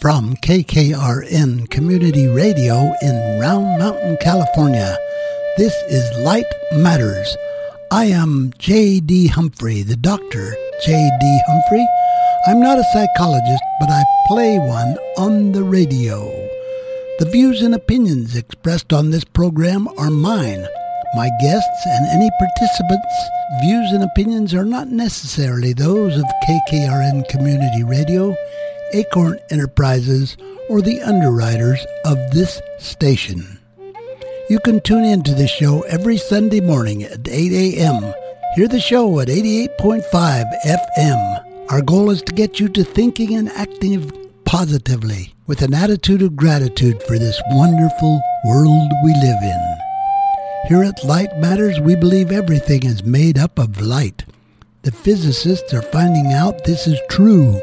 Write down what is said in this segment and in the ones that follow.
from KKRN Community Radio in Round Mountain, California. This is Light Matters. I am J.D. Humphrey, the Dr. J.D. Humphrey. I'm not a psychologist, but I play one on the radio. The views and opinions expressed on this program are mine. My guests and any participants' views and opinions are not necessarily those of KKRN Community Radio, Acorn Enterprises, or the underwriters of this station. You can tune in to this show every Sunday morning at 8 a.m. Hear the show at 88.5 FM. Our goal is to get you to thinking and acting positively with an attitude of gratitude for this wonderful world we live in. Here at Light Matters, we believe everything is made up of light. The physicists are finding out this is true.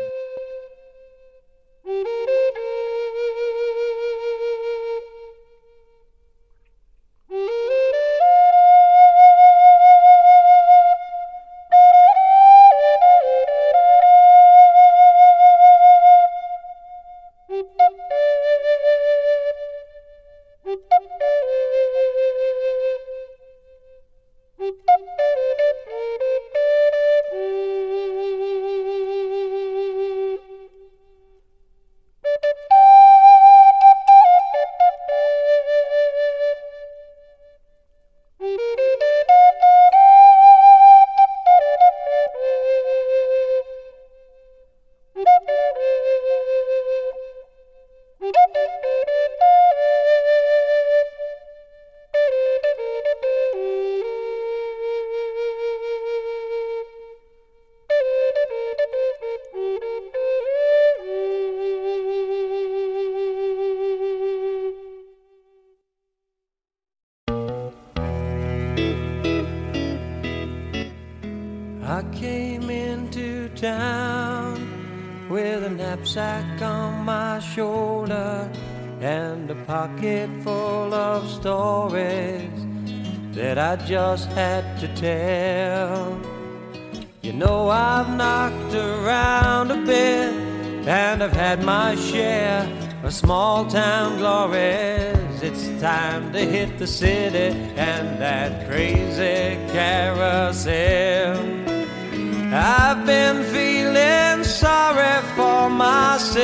I came into town with a knapsack on my shoulder and a pocket full of stories that I just had to tell. You know, I've knocked around a bit and I've had my share of small town glories. It's time to hit the city and that crazy carousel. I've been feeling sorry for myself,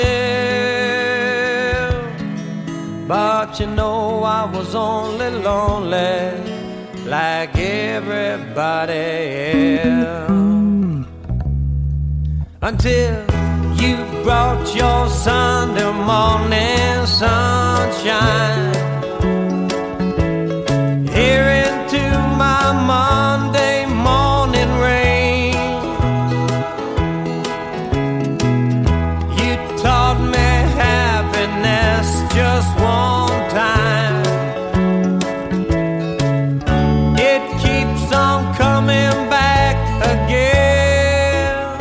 but you know I was only lonely like everybody else. Until you brought your Sunday morning sunshine here into my Monday morning rain. Just one time, it keeps on coming back again.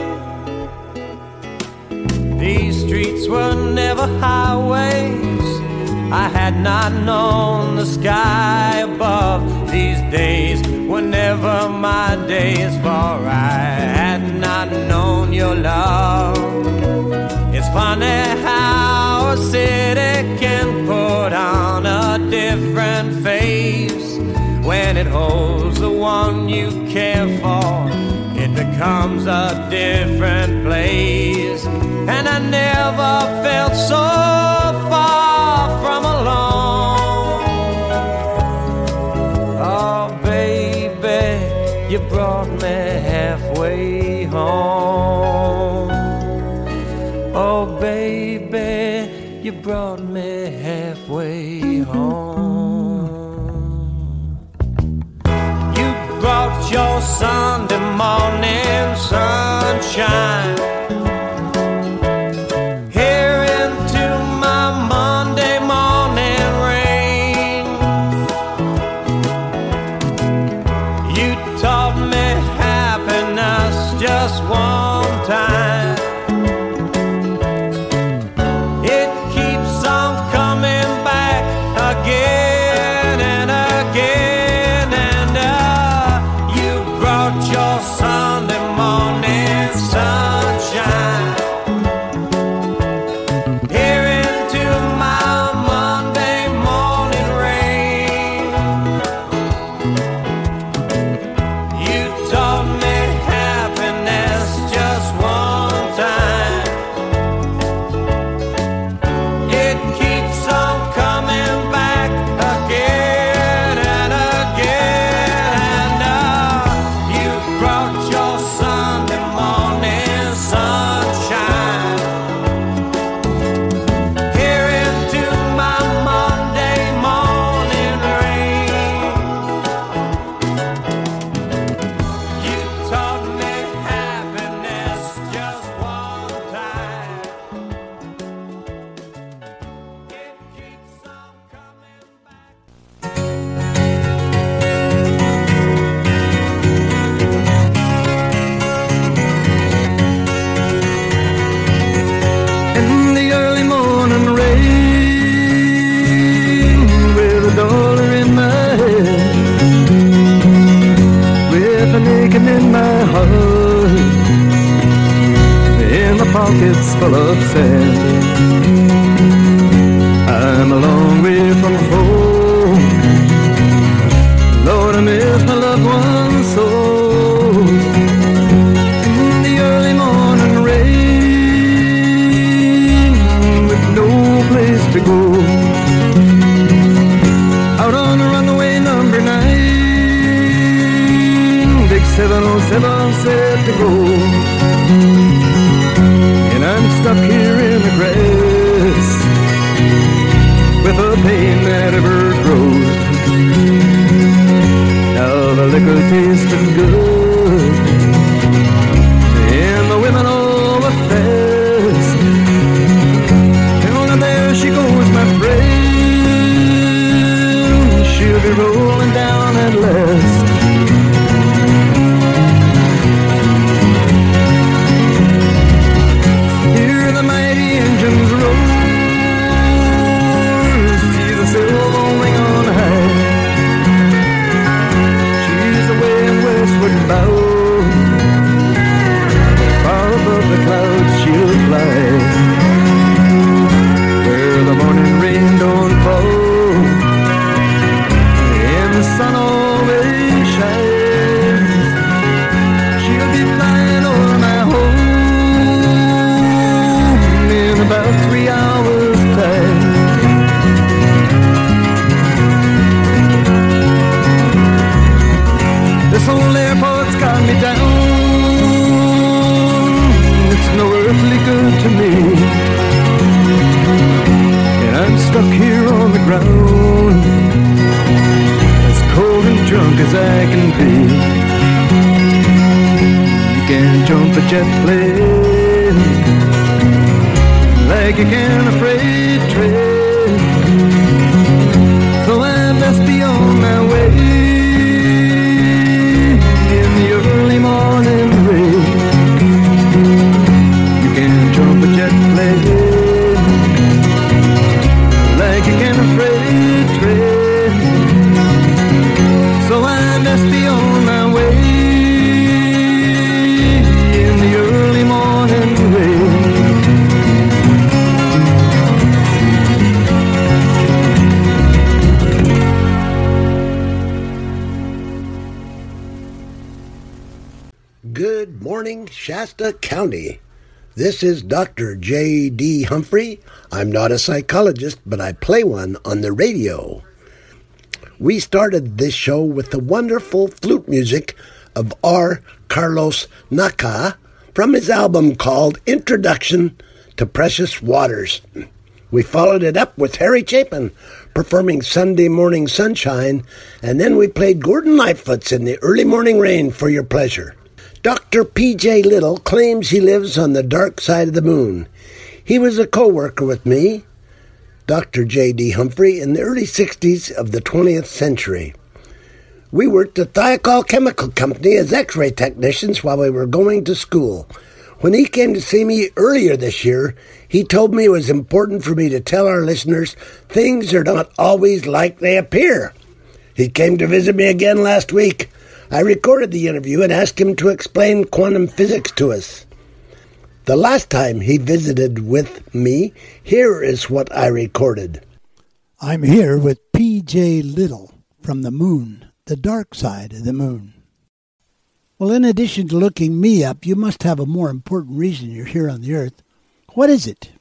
These streets were never highways. I had not known the sky above. These days were never my days, for I had not known your love. It's funny how a city can put on a different face. When it holds the one you care for, it becomes a different place. And I never felt so far from alone. Oh baby, you brought me halfway home. Oh baby, you brought me halfway home. You brought your Sunday morning sunshine here into my Monday morning rain. You taught me happiness just one time. Again and again, and you brought your Sunday morning sunshine an aching in my heart, in my pockets full of sand. I'm a long way from home, Lord, I miss my loved ones so. In the early morning rain, with no place to go, out on the runaway number 9, big 707 set to go. And I'm stuck here in the grass with a pain that ever grows. Now the liquor tasted good, and the women all were fast. Well, now there she goes, my friend. She'll be rolling down at last. Hear the mighty engines roar, see the silver ring on high. She's away westward bound, far above the clouds she'll fly, where the morning rain don't fall and the sun always shines. She'll be flying over my home in about 3 hours' time. This old airport's got me down, it's no earthly good to me, and I'm stuck here on the ground, as cold and drunk as I can be. You can't jump a jet plane like you can a freight train, so I best be on my way in the early morning rain. You can't jump a jet plane like you can a freight train, so I best be on my way in the early morning rain. Good morning, Shasta County. This is Dr. J.D. Humphrey. I'm not a psychologist, but I play one on the radio. We started this show with the wonderful flute music of R. Carlos Naka from his album called Introduction to Precious Waters. We followed it up with Harry Chapin performing Sunday Morning Sunshine, and then we played Gordon Lightfoot's In the Early Morning Rain for your pleasure. Dr. P.J. Little claims he lives on the dark side of the moon. He was a co-worker with me, Dr. J.D. Humphrey, in the early 60s of the 20th century. We worked at Thiokol Chemical Company as X-ray technicians while we were going to school. When he came to see me earlier this year, he told me it was important for me to tell our listeners things are not always like they appear. He came to visit me again last week. I recorded the interview and asked him to explain quantum physics to us. The last time he visited with me, here is what I recorded. I'm here with P.J. Little from the moon, the dark side of the moon. Well, in addition to looking me up, you must have a more important reason you're here on the Earth. What is it?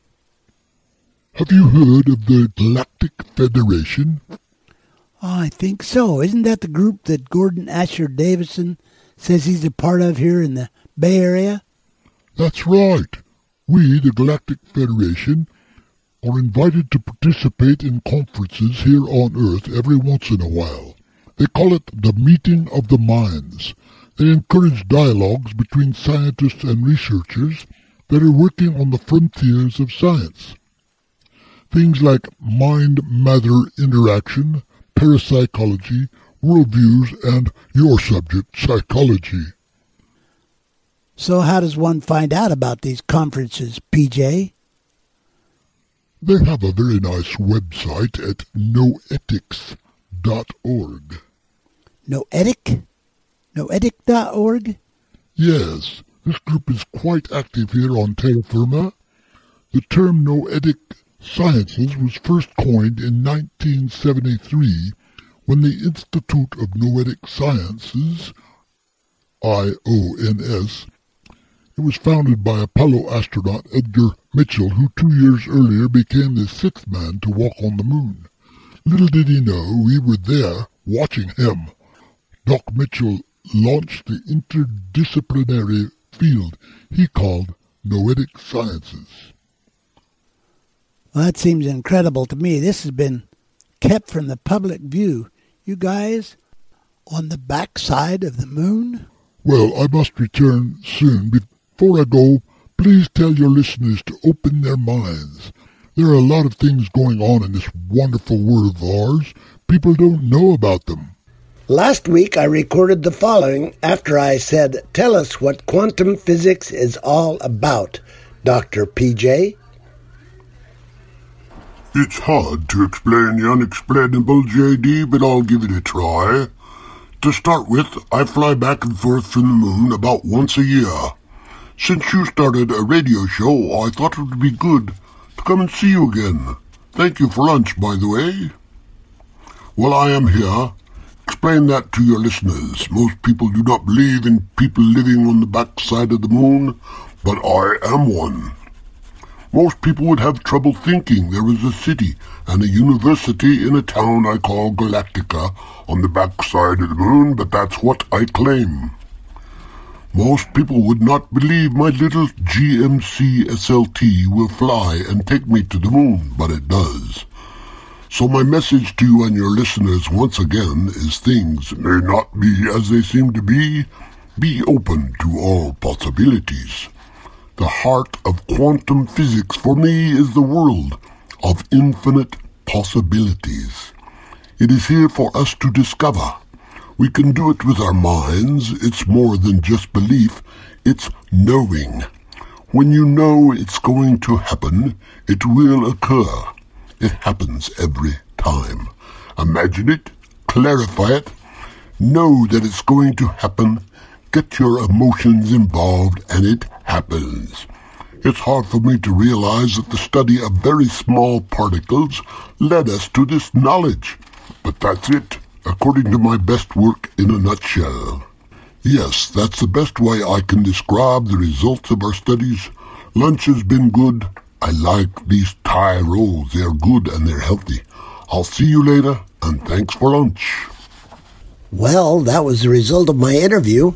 Have you heard of the Galactic Federation? I think so. Isn't that the group that Gordon Asher Davison says he's a part of here in the Bay Area? That's right. We, the Galactic Federation, are invited to participate in conferences here on Earth every once in a while. They call it the Meeting of the Minds. They encourage dialogues between scientists and researchers that are working on the frontiers of science. Things like mind-matter interaction, parapsychology, worldviews, and your subject, psychology. So how does one find out about these conferences, PJ? They have a very nice website at noetics.org. Noetic? Noetic.org? Yes, this group is quite active here on terra firma. The term noetic sciences was first coined in 1973 when the Institute of Noetic Sciences, IONS, it was founded by Apollo astronaut Edgar Mitchell, who 2 years earlier became the sixth man to walk on the moon. Little did he know we were there watching him. Doc Mitchell launched the interdisciplinary field he called Noetic Sciences. Well, that seems incredible to me. This has been kept from the public view. You guys on the backside of the moon? Well, I must return soon. Before I go, please tell your listeners to open their minds. There are a lot of things going on in this wonderful world of ours. People don't know about them. Last week I recorded the following after I said, "Tell us what quantum physics is all about, Dr. PJ." It's hard to explain the unexplainable, JD, but I'll give it a try. To start with, I fly back and forth from the moon about once a year. Since you started a radio show, I thought it would be good to come and see you again. Thank you for lunch, by the way. Well, I am here. Explain that to your listeners. Most people do not believe in people living on the backside of the moon, but I am one. Most people would have trouble thinking there was a city and a university in a town I call Galactica on the backside of the moon, but that's what I claim. Most people would not believe my little GMC SLT will fly and take me to the moon, but it does. So my message to you and your listeners once again is things may not be as they seem to be. Be open to all possibilities. The heart of quantum physics for me is the world of infinite possibilities. It is here for us to discover. We can do it with our minds. It's more than just belief. It's knowing. When you know it's going to happen, it will occur. It happens every time. Imagine it, clarify it, know that it's going to happen, get your emotions involved, and it happens. It's hard for me to realize that the study of very small particles led us to this knowledge. But that's it, according to my best work in a nutshell. Yes, that's the best way I can describe the results of our studies. Lunch has been good. I like these Thai rolls. They're good and they're healthy. I'll see you later, and thanks for lunch. Well, that was the result of my interview.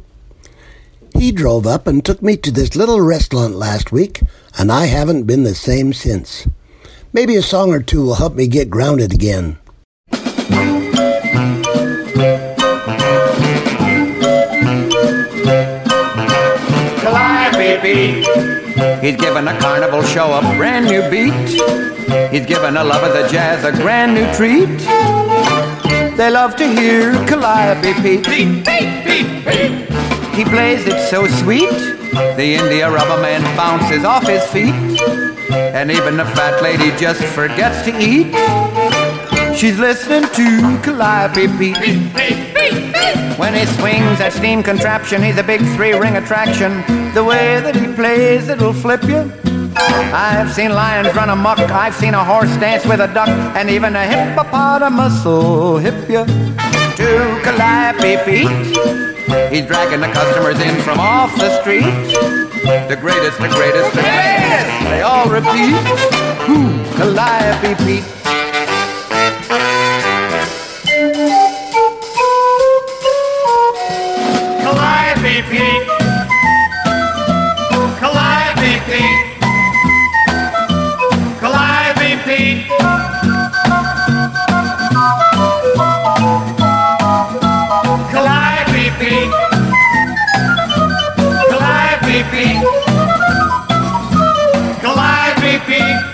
He drove up and took me to this little restaurant last week, and I haven't been the same since. Maybe a song or two will help me get grounded again. Calliope, he's given a carnival show a brand new beat. He's given a love of the jazz a brand new treat. They love to hear Calliope Pete. Beep, beep, beep, beep. He plays it so sweet, the India rubber man bounces off his feet, and even the fat lady just forgets to eat. She's listening to Calliope Pete. When he swings that steam contraption, he's a big three-ring attraction. The way that he plays, it'll flip you. I've seen lions run amok, I've seen a horse dance with a duck, and even a hippopotamus will hip you to Calliope Pete. He's dragging the customers in from off the street. The greatest, the greatest, the greatest, they all repeat. Calliope Pete. Calliope Pete. Calliope Pete. Calliope Pete. Calliope Pete. Calliope Pete. Calliope Pete.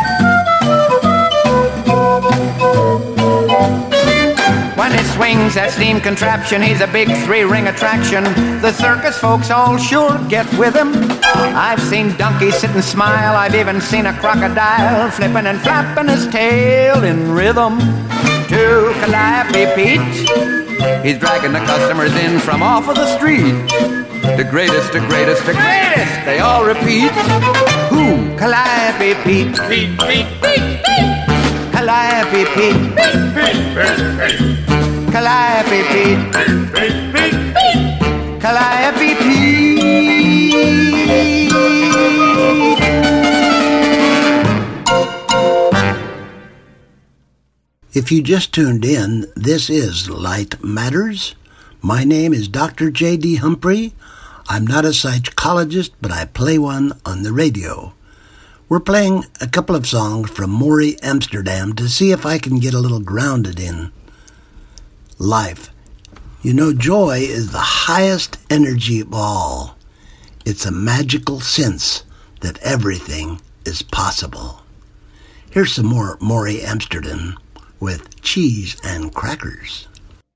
When he swings that steam contraption, he's a big three-ring attraction. The circus folks all sure get with him. I've seen donkeys sit and smile. I've even seen a crocodile flipping and flapping his tail in rhythm to Calliope Pete. He's dragging the customers in from off of the street. The greatest, the greatest, the greatest, they all repeat. Who? Calliope Pete. Pete, Pete, Pete, Pete. Calliope Pete. Pete, Pete, Pete, Pete. Calliope Pete. Pete, Pete, Pete, Pete. Calliope Pete. If you just tuned in, this is Light Matters. My name is Dr. J.D. Humphrey. I'm not a psychologist, but I play one on the radio. We're playing a couple of songs from Maury Amsterdam to see if I can get a little grounded in life. You know, joy is the highest energy of all. It's a magical sense that everything is possible. Here's some more Maury Amsterdam with Cheese and Crackers.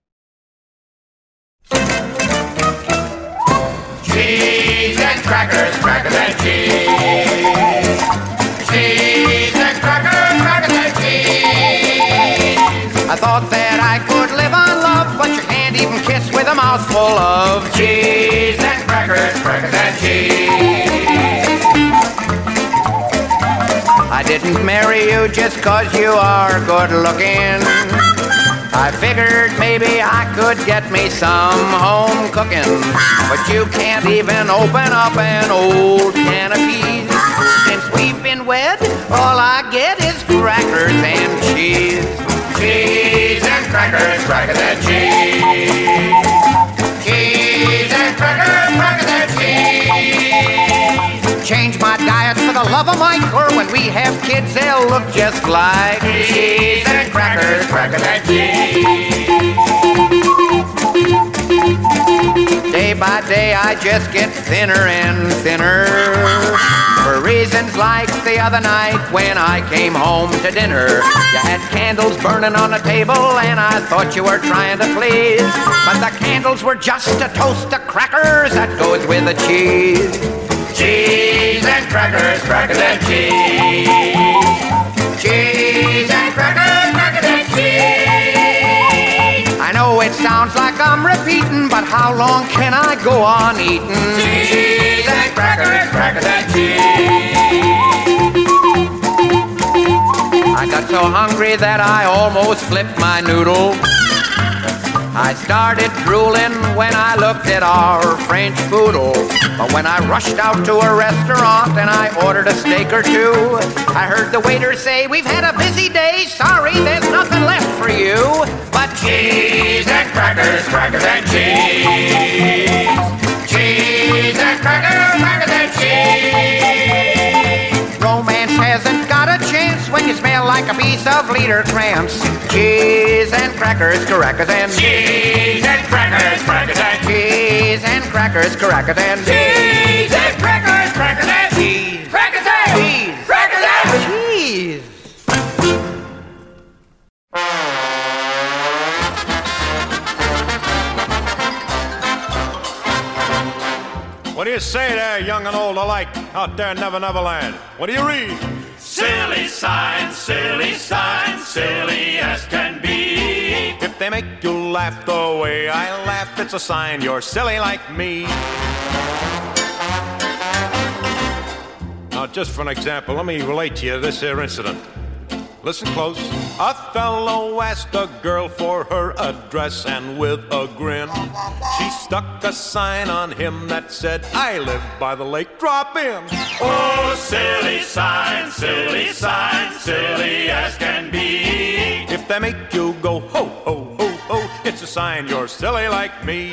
Cheese and crackers, crackers and cheese. Cheese and crackers, crackers and cheese. I thought that I could live on love, but you can't even kiss with a mouthful of cheese and crackers, crackers and cheese. I didn't marry you just 'cause you are good looking. I figured maybe I could get me some home cooking, but you can't even open up an old can of peas. Since we've been wed, all I get is crackers and cheese. Cheese and crackers, crackers and cheese. Cheese and crackers, crackers and cheese. Change my diet for the love of Mike, or when we have kids, they'll look just like cheese and crackers, crackers and cheese. Day by day, I just get thinner and thinner, for reasons like the other night when I came home to dinner. You had candles burning on the table, and I thought you were trying to please, but the candles were just a toast of crackers that goes with the cheese. Cheese and crackers, crackers and cheese. Cheese and crackers, crackers and cheese. I know it sounds like I'm repeating, but how long can I go on eating? Cheese and crackers, crackers and cheese. I got so hungry that I almost flipped my noodle. I started drooling when I looked at our French poodle. But when I rushed out to a restaurant and I ordered a steak or two, I heard the waiter say, "We've had a busy day, sorry, there's nothing left for you but cheese and crackers, crackers and cheese. Cheese and crackers, crackers and cheese. Romance hasn't got a chance when you smell like a piece of leader cramps. Cheese and crackers, crackers and cheese and crackers, crackers and cheese and crackers, crackers and cheese and crackers, crackers and cheese, crackers and cheese, crackers and cheese. What do you say there, young and old alike, out there in Never Never Land? What do you read? Silly signs, silly signs, silly as can be. If they make you laugh the way I laugh, it's a sign you're silly like me. Now, just for an example, let me relate to you this here incident. Listen close. A fellow asked a girl for her address, and with a grin, she stuck a sign on him that said, "I live by the lake, drop in." Oh, silly signs, silly as can be. If they make you go ho, ho, ho, ho, it's a sign you're silly like me.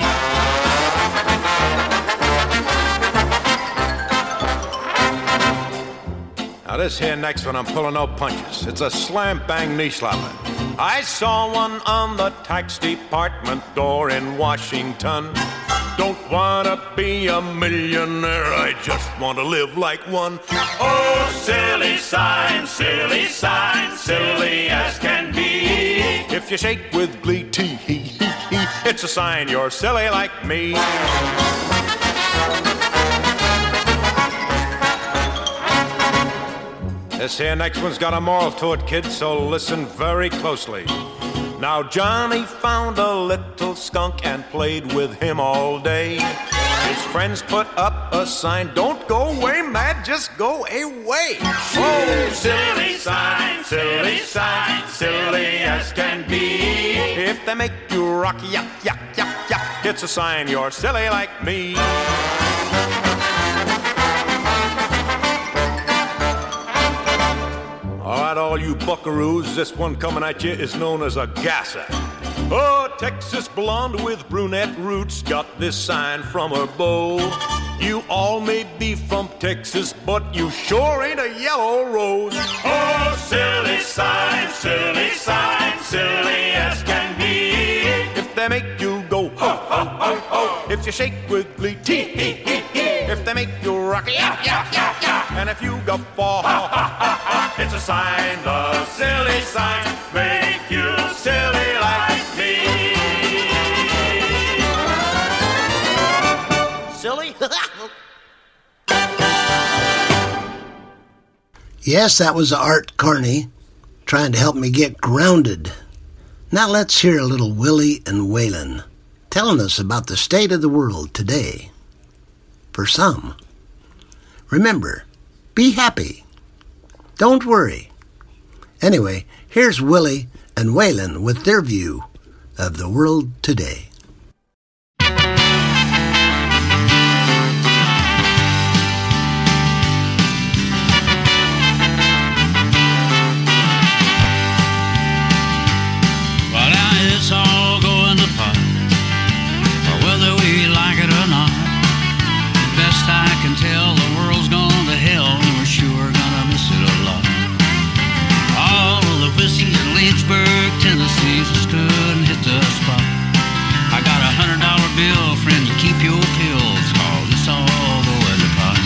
Now this here next one, I'm pulling no punches. It's a slam-bang knee-slapper. I saw one on the tax department door in Washington. Don't wanna be a millionaire, I just wanna live like one. Oh, silly signs, silly as can be. If you shake with glee, tee-hee-hee-hee, it's a sign you're silly like me. This here next one's got a moral to it, kids, so listen very closely. Now Johnny found a little skunk and played with him all day. His friends put up a sign, don't go away, Matt, just go away. Oh, silly sign, silly sign, silly as can be. If they make you rock, yuck, yuck, yuck, yuck, it's a sign you're silly like me. All right, all you buckaroos, this one coming at you is known as a gasser. Oh, Texas blonde with brunette roots got this sign from her beau. You all may be from Texas, but you sure ain't a yellow rose. Oh, silly sign, silly as can be. If they make you go ho, ho, ho, ho. If you shake with glee, tee, hee, hee, hee. If they make you rock, yeah, yeah, yeah, yeah. And if you guffaw, ha, ha, ha, ha. It's a sign, the silly signs make you silly like me. Silly? Yes, that was Art Carney trying to help me get grounded. Now let's hear a little Willie and Waylon telling us about the state of the world today. For some, remember, be happy. Don't worry. Anyway, here's Willie and Waylon with their view of the world today. Well, now it's all going to pot, whether we like it or not. Best I can tell, the world's gone to hell, and we're sure gonna miss it a lot. All of the whiskey in Lynchburg, Tennessee, just couldn't hit the spot. I got $100 bill, friend, to keep your pills, cause it's all going to pot.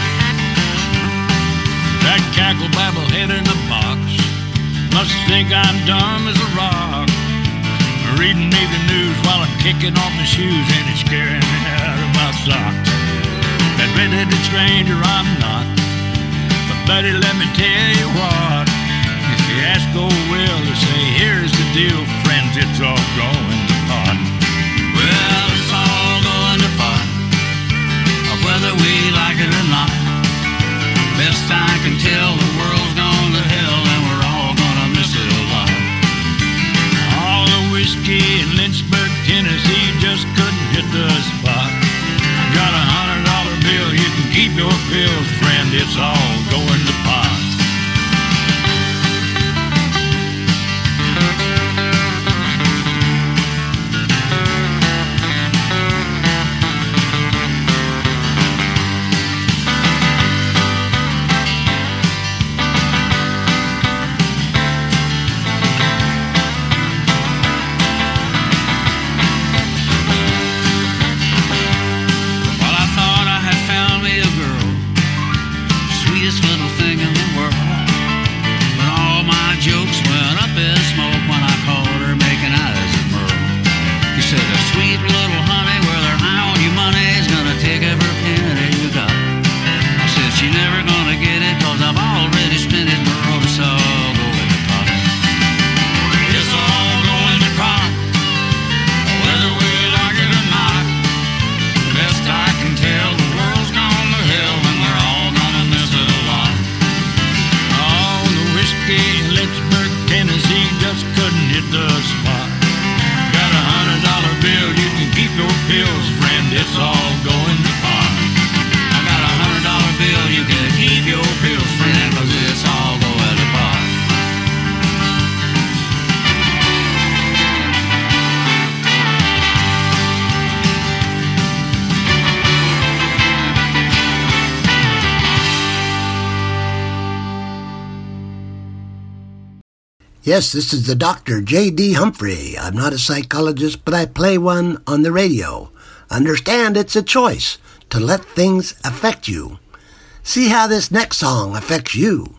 That cackle babble head in the box must think I'm dumb as a rock. Reading Navy news while I'm kicking off my shoes, and it's scaring me out of my socks. That red-headed stranger I'm not, but buddy, let me tell you what. If you ask old Will to say, here's the deal, friends, it's all going to pot. Well, it's all going to pot, whether we like it or not. Best I can tell, the world's gone to hell, and we're all gonna miss it a lot. All the whiskey in Lynchburg, Tennessee, just couldn't hit the spot. Got $100 bill, you can keep your pills, friend, it's all going to pot. Yes, this is the Dr. J.D. Humphrey. I'm not a psychologist, but I play one on the radio. Understand it's a choice to let things affect you. See how this next song affects you.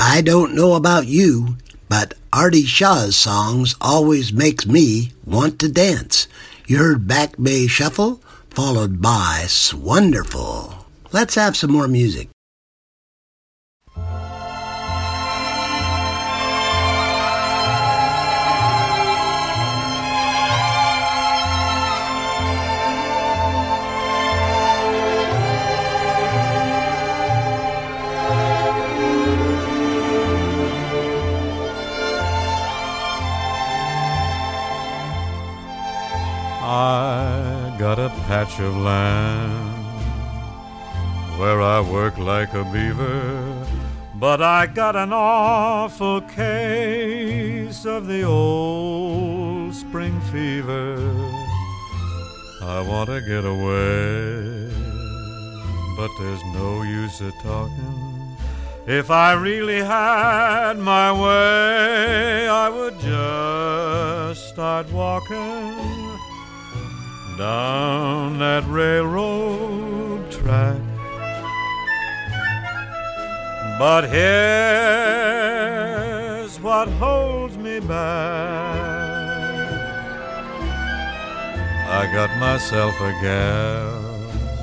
I don't know about you, but Artie Shaw's songs always makes me want to dance. You heard Back Bay Shuffle, followed by Swonderful. Let's have some more music. I got a patch of land where I work like a beaver, but I got an awful case of the old spring fever. I want to get away, but there's no use of talking. If I really had my way, I would just start walking down that railroad track. But here's what holds me back. I got myself a gal,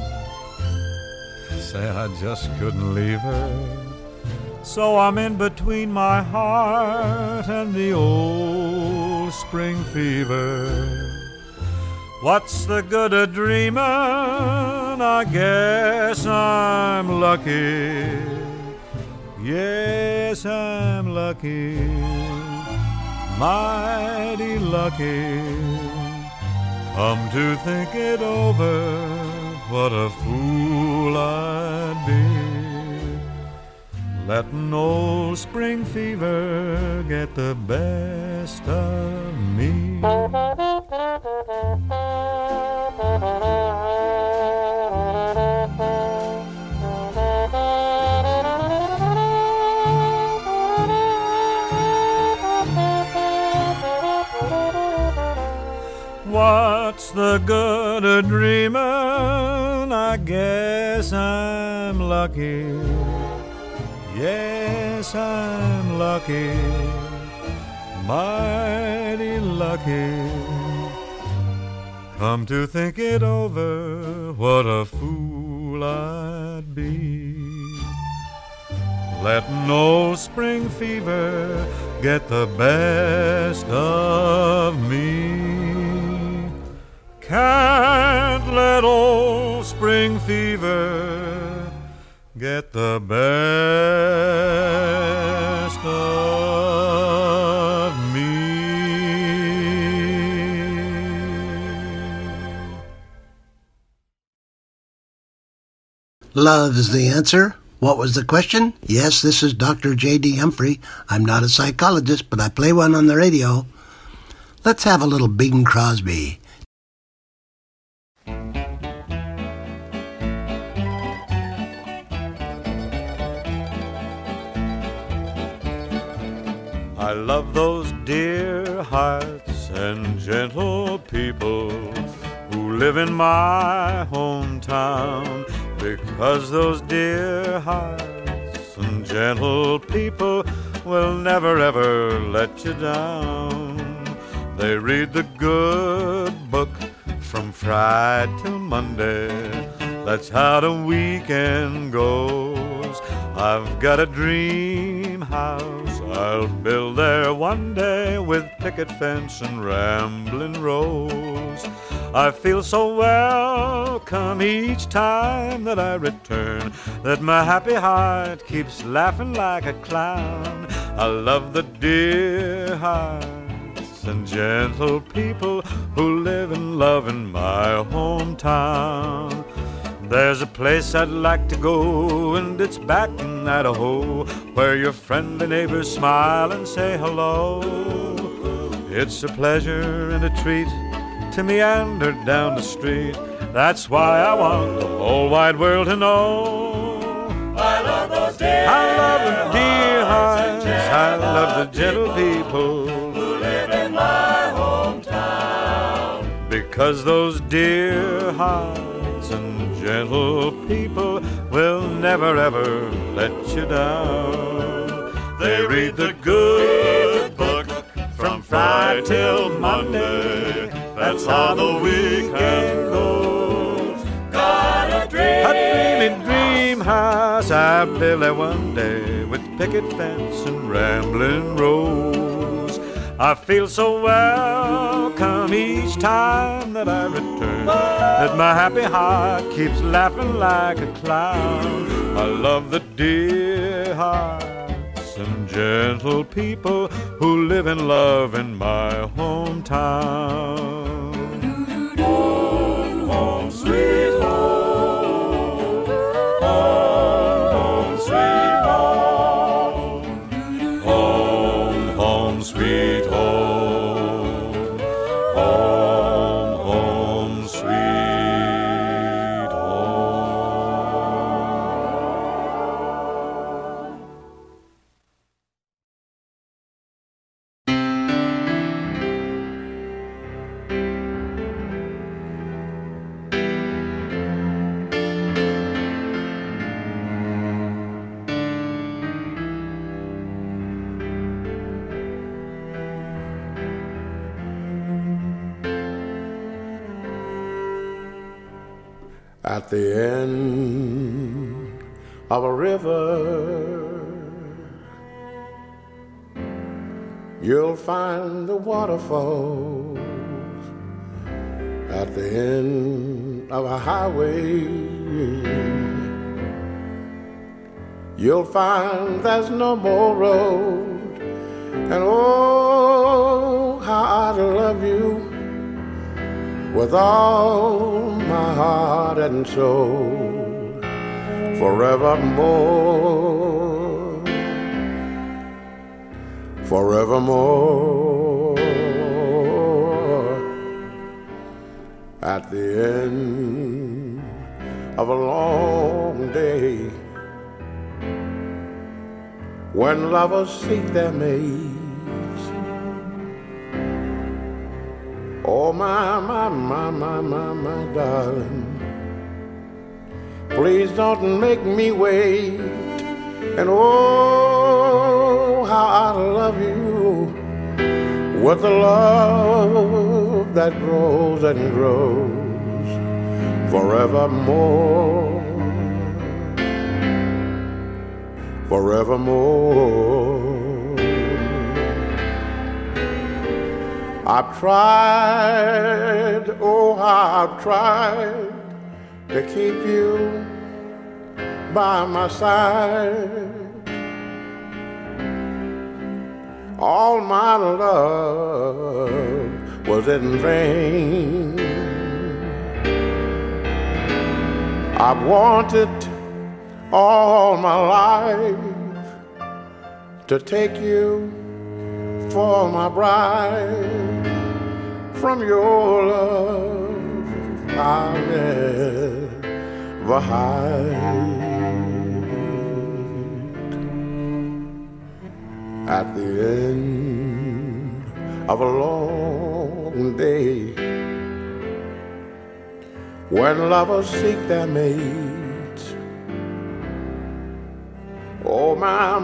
say I just couldn't leave her, so I'm in between my heart and the old spring fever. What's the good of dreaming? I guess I'm lucky. Yes, I'm lucky, mighty lucky. Come to think it over, what a fool I'd be, letting old spring fever get the best of me. What's the good of dreaming? I guess I'm lucky. Yes, I'm lucky, mighty lucky. Come to think it over, what a fool I'd be, letting old spring fever get the best of me. Can't let old spring fever get the best of me. Love is the answer. What was the question? Yes, this is Dr. J.D. Humphrey. I'm not a psychologist, but I play one on the radio. Let's have a little Bing Crosby. I love those dear hearts and gentle people who live in my hometown, because those dear hearts and gentle people will never ever let you down. They read the good book from Friday till Monday, that's how the weekend goes. I've got a dream house I'll build there one day, with picket fence and rambling rose. I feel so welcome each time that I return, that my happy heart keeps laughing like a clown. I love the dear hearts and gentle people who live and love in my hometown. There's a place I'd like to go, and it's back in Idaho, where your friendly neighbors smile and say hello. It's a pleasure and a treat to meander down the street. That's why I want the whole wide world to know. I love those dear hearts. I love the dear hearts. I love the gentle people who live in my hometown. Because those dear hearts and gentle people will never ever let you down. read the good book from Friday till Monday. That's how the weekend goes. Got a dreamy dream house I built there one day with picket fence and rambling rose. I feel so welcome each time that I return, that my happy heart keeps laughing like a clown. I love the dear hearts and gentle people who live in love in my hometown. Home, home, sweet home. Home, home, sweet home. Home, home, sweet home. Home, home, sweet home. At the end of a river, you'll find the waterfalls. At the end of a highway, you'll find there's no more road. And oh, how I love you with all my heart and soul, forevermore, forevermore. At the end of a long day, when lovers seek their mates, oh, my darling, please don't make me wait. And oh, how I love you with a love that grows and grows forevermore, forevermore. I've tried, oh, I've tried to keep you by my side. All my love was in vain. I've wanted all my life to take you for my bride. From your love I'll never hide. At the end of a long day, when lovers seek their mates, oh, my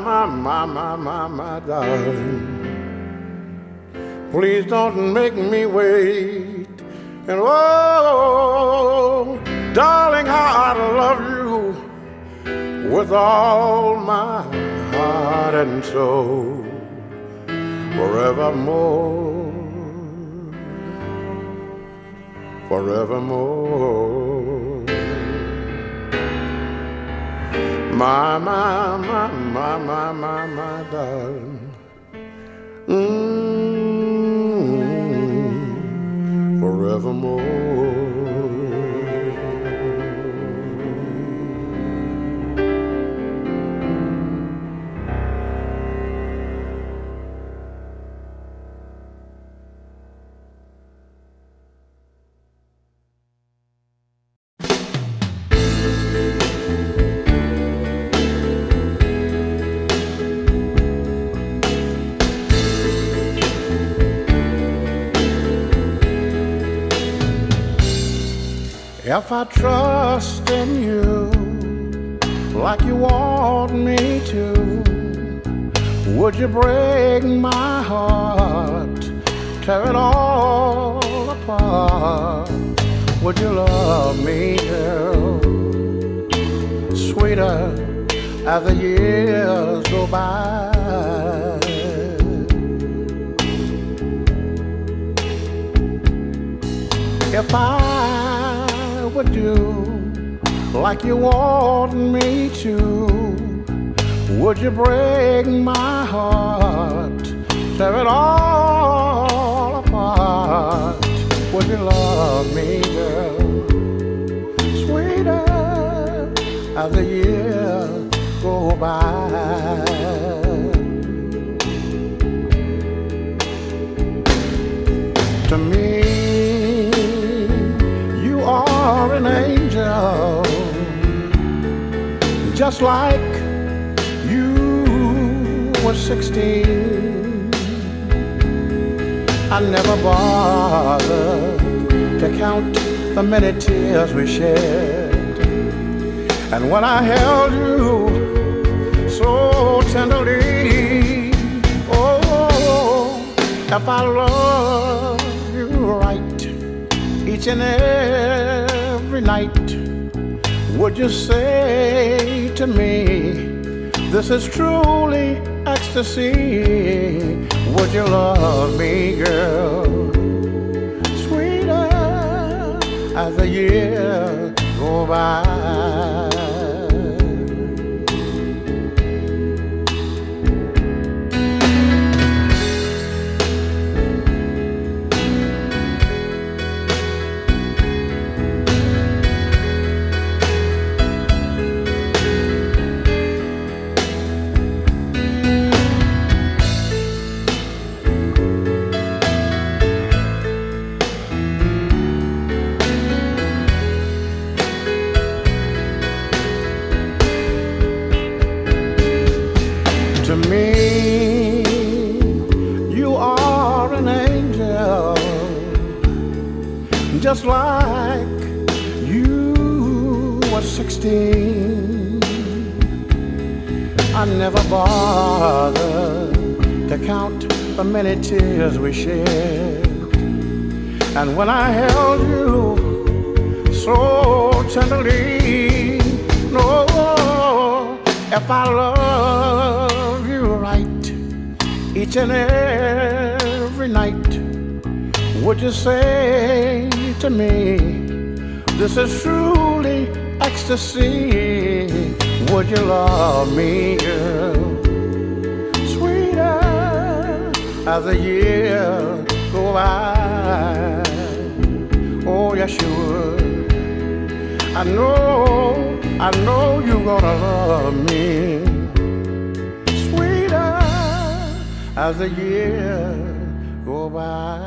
darling, please don't make me wait. And oh, darling, how I love you with all my heart and soul, forevermore, forevermore. My darling. Forevermore. If I trust in you like you want me to, Would you break my heart, tear it all apart? Would you love me, girl, sweeter as the years go by? If I would do like you want me to, would you break my heart, tear it all apart? Would you love me, girl, sweeter as the years go by? To me, you are an angel, just like you were 16. I never bothered to count the many tears we shed, and when I held you so tenderly, oh, if I loved you right each and every night, would you say to me, this is truly ecstasy? Would you love me, girl, sweeter as the years go by? To me, you are an angel, just like you were 16. I never bothered to count the many tears we shed, and when I held you so tenderly, no, if I love you right each and every night, would you say to me, this is truly ecstasy? Would you love me, girl, sweeter as the years go by? Oh, yes you would. I know you're gonna love me, sweeter as the years go by.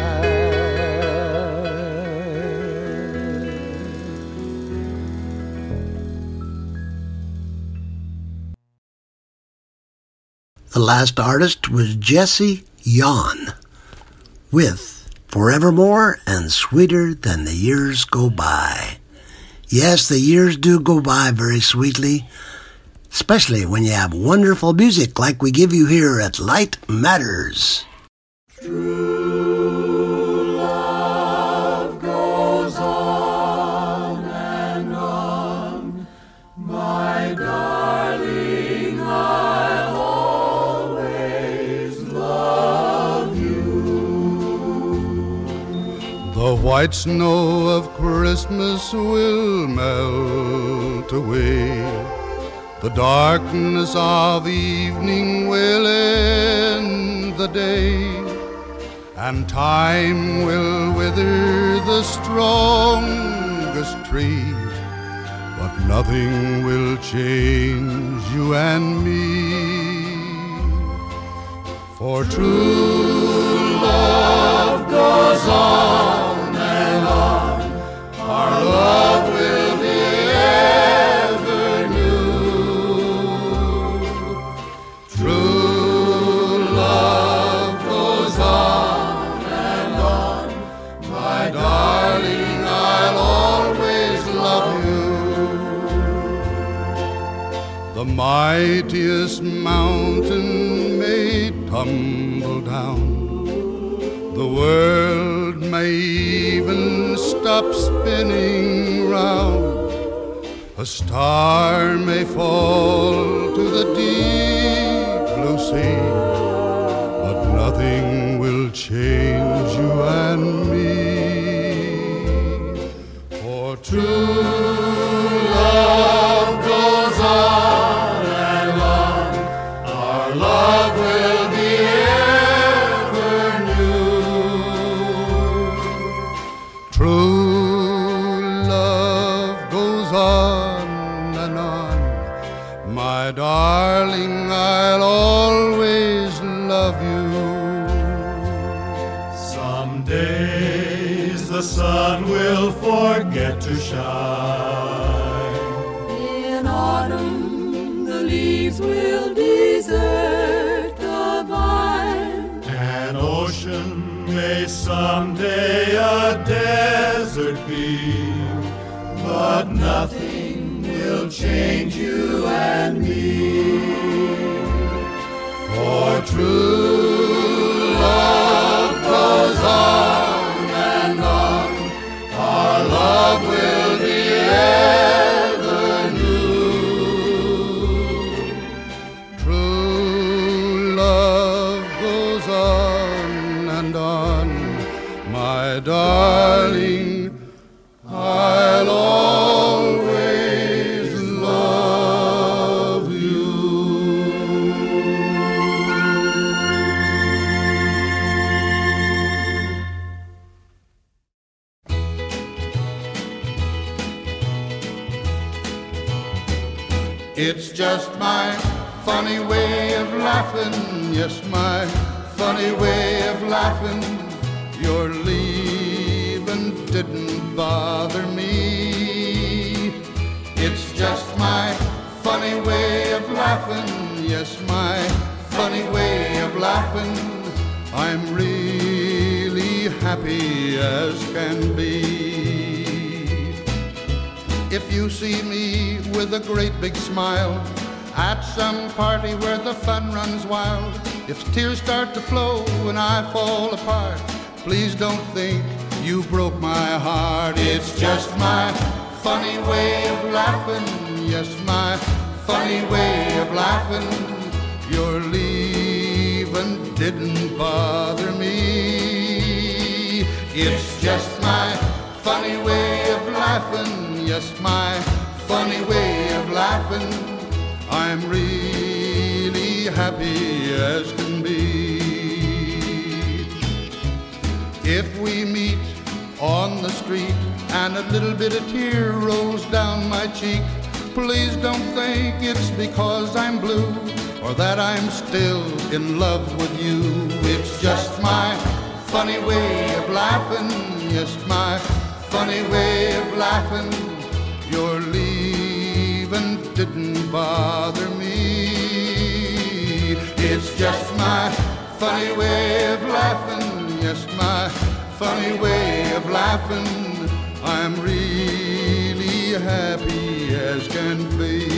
The last artist was Jesse Yon with Forevermore and Sweeter Than the Years Go By. Yes, the years do go by very sweetly, especially when you have wonderful music like we give you here at Light Matters. True love goes on and on, my darling, I'll always love you. The white snow of Christmas will melt away, the darkness of evening will end the day, and time will wither the strongest tree, but nothing will change you and me. For true love goes on and on, our love will be ever new. True love goes on and on, my darling, I'll always love you. The mightiest mountain may tumble down, the world may even stop spinning round, a star may fall to the deep blue sea, but nothing will change you and me. For true love goes on and on, our love will be ever new. True love goes on and on, my darling, I'll always love you. Some days the sun will forget to shine. In autumn the leaves will desert the vine. An ocean may someday a desert be, but nothing will change you and me. For true love goes on and on, our love will be ever new. True love goes on and on, my darling, I'll always love you. It's just my funny way of laughing, yes, my funny way of laughing. Your leaving didn't bother me. It's just my funny way of laughing, yes, my funny way of laughing. I'm really happy as can be. If you see me with a great big smile at some party where the fun runs wild, if tears start to flow and I fall apart, please don't think you broke my heart. It's just my funny way of laughing, yes, my funny way of laughing. Your leaving didn't bother me. It's just my funny way of laughing, yes, my funny way of laughing. I'm really happy as can be. If we meet on the street and a little bit of tear rolls down my cheek, please don't think it's because I'm blue or that I'm still in love with you. It's just my funny way of laughing, yes, my funny way of laughing. Your leaving didn't bother me. It's just my funny way of laughing, yes, my funny way of laughing. I'm really happy as can be.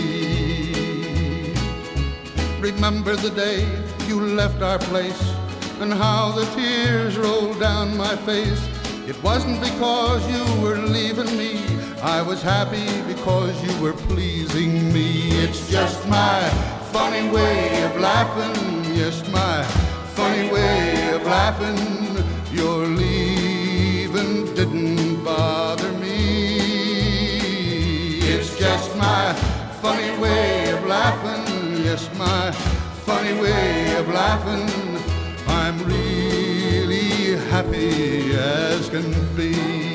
Remember the day you left our place and how the tears rolled down my face. It wasn't because you were leaving me, I was happy because you were pleasing me. It's just my funny way of laughing, yes, my funny way of laughing. Your leaving didn't bother me. It's just my funny way of laughing, yes, my funny way of laughing. I'm really happy as can be.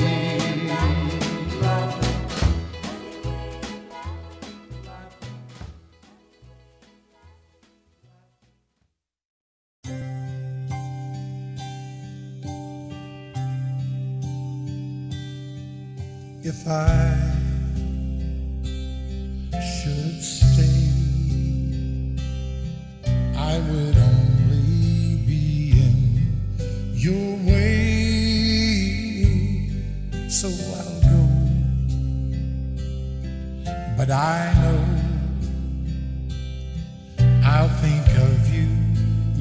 If I should stay, I would only be in your way. So I'll go, but I know I'll think of you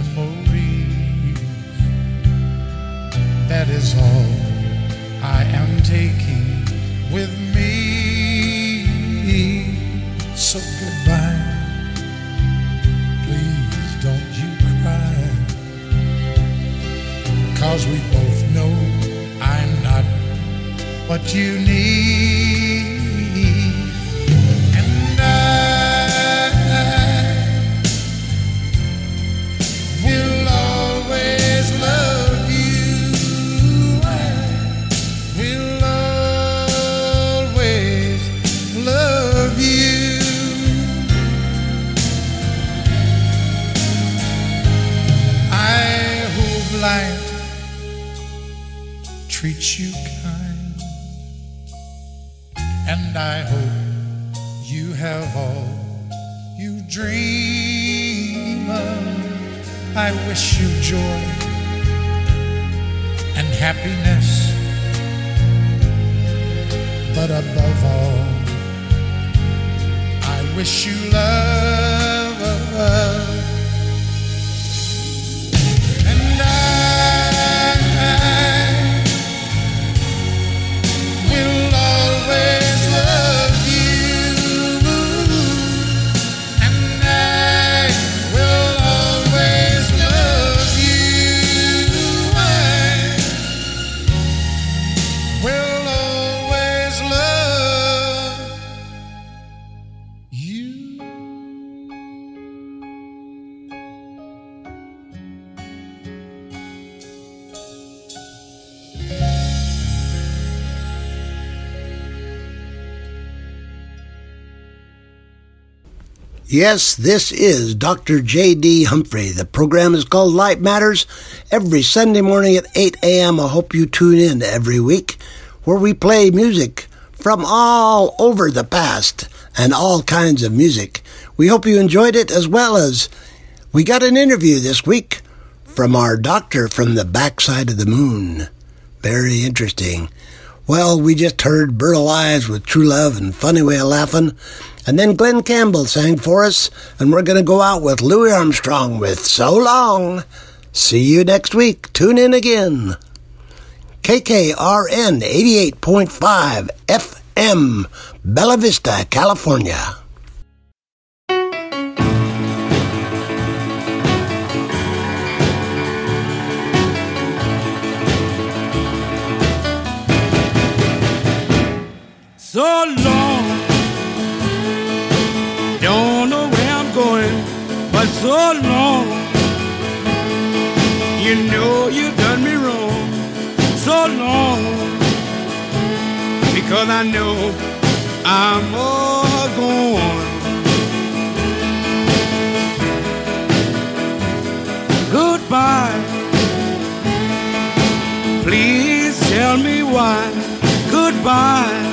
memories. That is all I am taking with me. So goodbye, please don't you cry, 'cause we both know I'm not what you need. And I will always love you. I will always love you. I hope life treats you kind, and I hope you have all you dream of. I wish you joy and happiness, but above all, I wish you love. And I will always love you, and I will always love you. I will always love you. Yes, this is Dr. J.D. Humphrey. The program is called Light Matters. Every Sunday morning at 8 a.m. I hope you tune in every week, where we play music from all over the past and all kinds of music. We hope you enjoyed it, as well as we got an interview this week from our doctor from the backside of the moon. Very interesting. Well, we just heard Burl Ives with True Love and Funny Way of Laughing, and then Glenn Campbell sang for us, and we're going to go out with Louis Armstrong with So Long. See you next week. Tune in again. KKRN 88.5 FM, Bella Vista, California. So long, don't know where I'm going, but so long, you know you done me wrong. So long, because I know I'm all gone. Goodbye, please tell me why. Goodbye,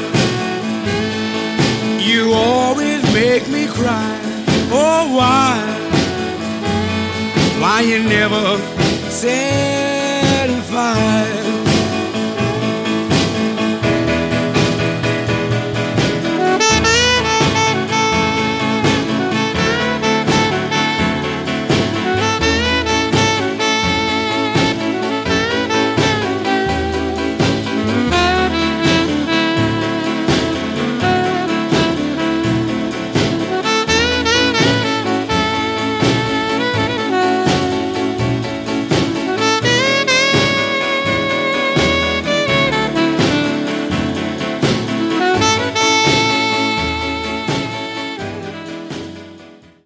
you always make me cry. Oh, why? Why you never say